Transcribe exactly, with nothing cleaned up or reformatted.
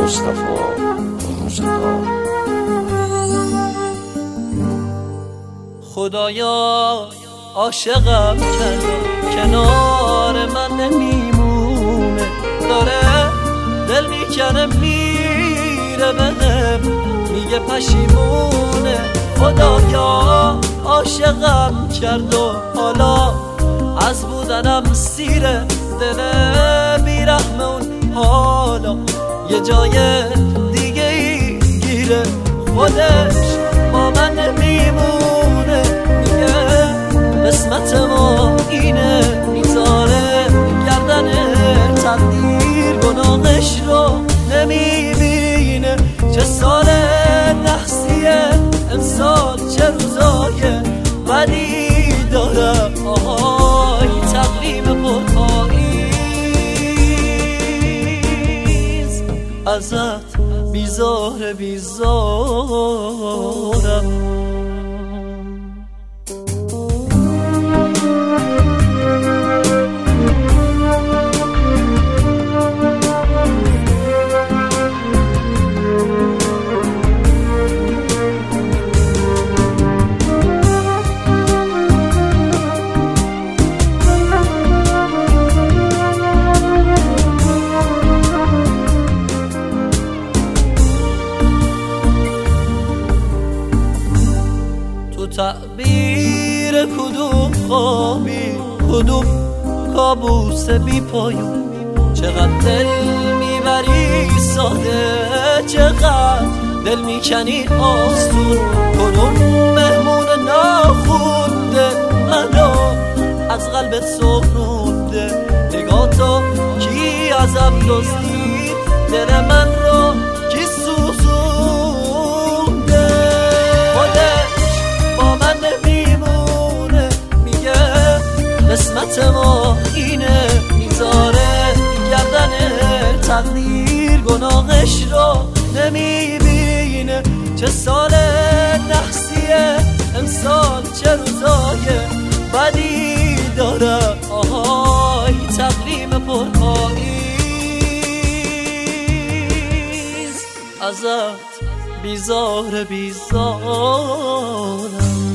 مصطفی موسیقار. خدایا عاشقم کرده کنار من نمیمونه، داره دل میکنه میره بهم میگه پشیمونه. خدایا عاشقم کرد و حالا از بودنم سیره، دل بیرحم اون حالا یه جای دیگه ای گیره. خودش با من نمیمونه، میگه قسمت ما اینه، میذاره گردن تقدیر گناهش رو نمیبینه. چه سال نحسیه امسال، چه روزای بدی داره، آهای تقویم پرپاییز ازت بیزار بیزارم. تعبیر کدوم خوابی کدوم کابوس بی پایون، چقدر دل میبری ساده، چقدر دل میکنی آسون. کدوم مهمون ناخونده منو از قلبت سخنونده، نگاه تو کی ازم دزدید دل من رو کی سوزونده. قسمت ما اینه، میذاره گردن تقدیر گناهش رو نمیبینه. چه سال نحسیه امسال، چه روزای بدی داره، آهای تقویم پرپاییز ازت بیزار بیزارم.